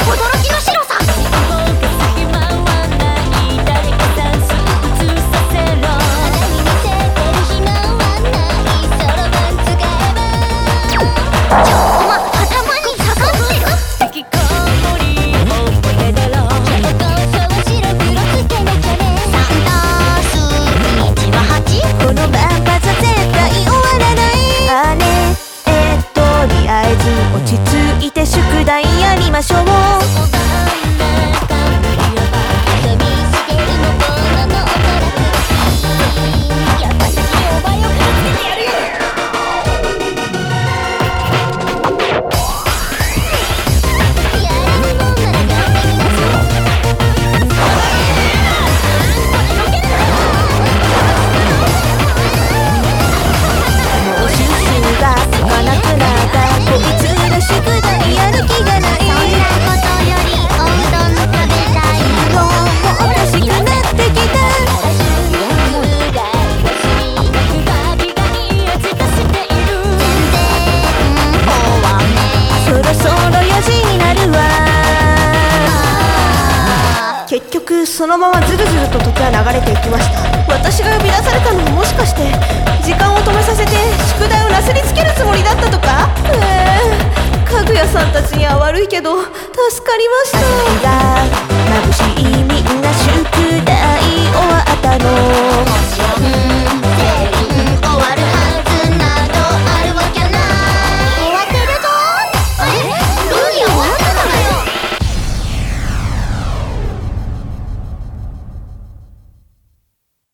驚きの白さ。 落ち着いて宿題やりましょう。結局そのままずるずると時は流れていきました。私が呼び出されたのももしかして時間を止めさせて宿題をなすりつけるつもりだったとか。かぐやさんたちには悪いけど助かりました。朝日が眩しいみんな宿題終わったの